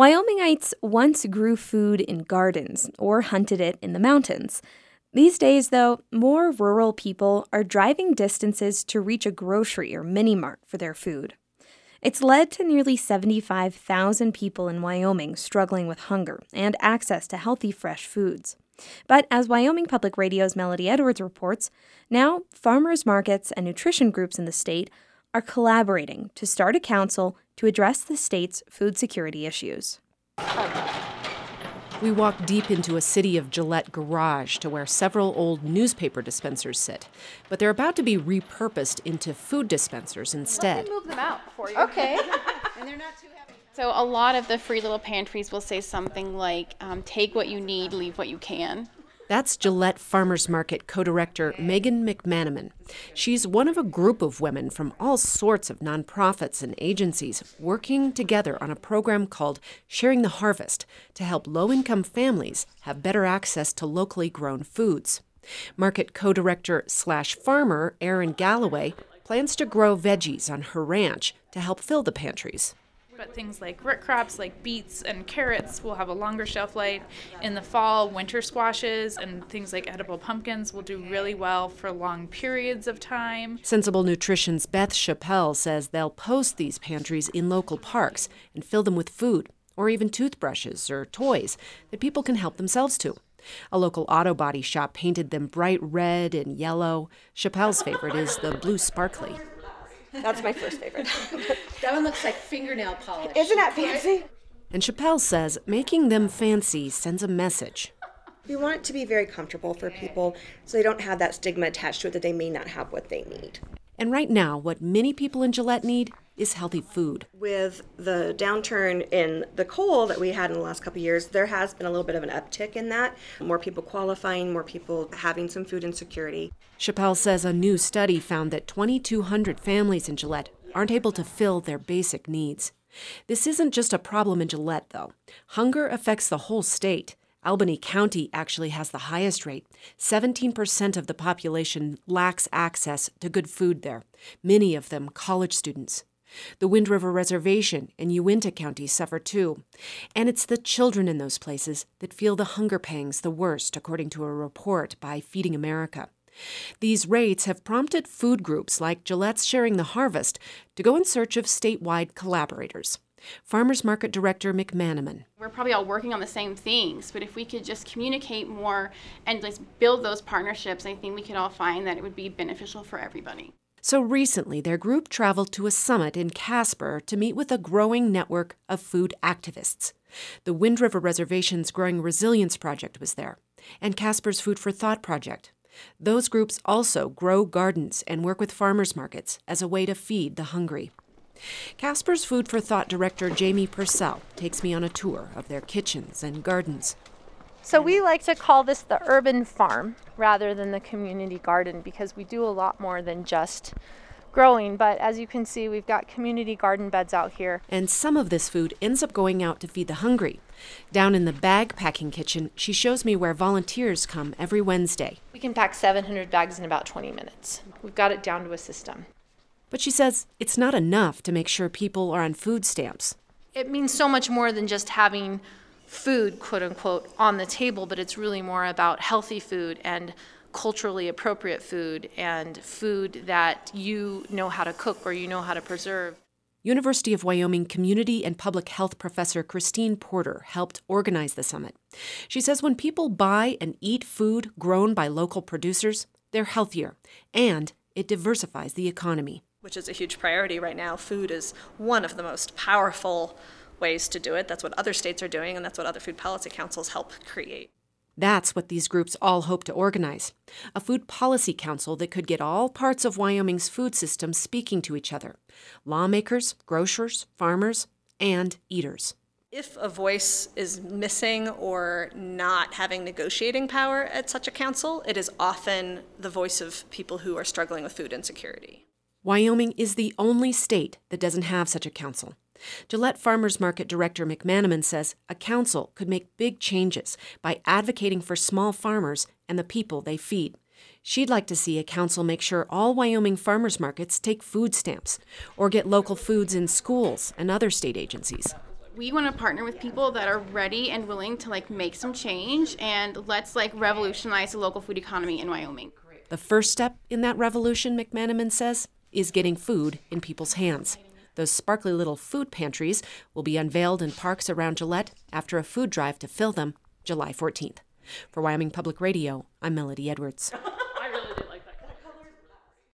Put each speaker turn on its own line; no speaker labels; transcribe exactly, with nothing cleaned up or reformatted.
Wyomingites once grew food in gardens or hunted it in the mountains. These days, though, more rural people are driving distances to reach a grocery or mini-mart for their food. It's led to nearly seventy-five thousand people in Wyoming struggling with hunger and access to healthy, fresh foods. But as Wyoming Public Radio's Melody Edwards reports, now farmers markets and nutrition groups in the state are collaborating to start a council to address the state's food security issues.
We walk deep into a City of Gillette garage to where several old newspaper dispensers sit, but they're about to be repurposed into food dispensers instead.
Let me move them out for you.
Okay.
And they're not too heavy.
So a lot of the free little pantries will say something like, um, take what you need, leave what you can.
That's Gillette Farmers Market co-director Megan McManaman. She's one of a group of women from all sorts of nonprofits and agencies working together on a program called Sharing the Harvest to help low-income families have better access to locally grown foods. Market co-director slash farmer Erin Galloway plans to grow veggies on her ranch to help fill the pantries.
But things like root crops like beets and carrots will have a longer shelf life. In the fall, winter squashes and things like edible pumpkins will do really well for long periods of time.
Sensible Nutrition's Beth Chappelle says they'll post these pantries in local parks and fill them with food, or even toothbrushes or toys that people can help themselves to. A local auto body shop painted them bright red and yellow. Chappelle's favorite is the blue sparkly.
That's my first favorite.
That one looks like fingernail polish.
Isn't that fancy?
And Chappelle says making them fancy sends a message.
We want it to be very comfortable for people so they don't have that stigma attached to it that they may not have what they need.
And right now, what many people in Gillette need is healthy food.
With the downturn in the coal that we had in the last couple of years, there has been a little bit of an uptick in that. More people qualifying, more people having some food insecurity.
Chappelle says a new study found that twenty-two hundred families in Gillette aren't able to fill their basic needs. This isn't just a problem in Gillette, though. Hunger affects the whole state. Albany County actually has the highest rate. seventeen percent of the population lacks access to good food there, many of them college students. The Wind River Reservation and Uinta County suffer too. And it's the children in those places that feel the hunger pangs the worst, according to a report by Feeding America. These rates have prompted food groups like Gillette's Sharing the Harvest to go in search of statewide collaborators. Farmers Market Director McManaman.
We're probably all working on the same things, but if we could just communicate more and like build those partnerships, I think we could all find that it would be beneficial for everybody.
So recently, their group traveled to a summit in Casper to meet with a growing network of food activists. The Wind River Reservation's Growing Resilience Project was there, and Casper's Food for Thought Project. Those groups also grow gardens and work with farmers markets as a way to feed the hungry. Casper's Food for Thought director Jamie Purcell takes me on a tour of their kitchens and gardens.
So we like to call this the urban farm rather than the community garden because we do a lot more than just growing. But as you can see, we've got community garden beds out here.
And some of this food ends up going out to feed the hungry. Down in the bag packing kitchen, she shows me where volunteers come every Wednesday.
We can pack seven hundred bags in about twenty minutes. We've got it down to a system.
But she says it's not enough to make sure people are on food stamps.
It means so much more than just having food, quote unquote, on the table, but it's really more about healthy food and culturally appropriate food and food that you know how to cook or you know how to preserve.
University of Wyoming community and public health professor Christine Porter helped organize the summit. She says when people buy and eat food grown by local producers, they're healthier, and it diversifies the economy.
Which is a huge priority right now. Food is one of the most powerful ways to do it. That's what other states are doing, and that's what other food policy councils help create.
That's what these groups all hope to organize, a food policy council that could get all parts of Wyoming's food system speaking to each other, lawmakers, grocers, farmers, and eaters.
If a voice is missing or not having negotiating power at such a council, it is often the voice of people who are struggling with food insecurity.
Wyoming is the only state that doesn't have such a council. Gillette Farmers Market Director McManaman says a council could make big changes by advocating for small farmers and the people they feed. She'd like to see a council make sure all Wyoming farmers markets take food stamps or get local foods in schools and other state agencies.
We want to partner with people that are ready and willing to like make some change, and let's like revolutionize the local food economy in Wyoming.
The first step in that revolution, McManaman says, is getting food in people's hands. Those sparkly little food pantries will be unveiled in parks around Gillette after a food drive to fill them July fourteenth. For Wyoming Public Radio, I'm Melody Edwards.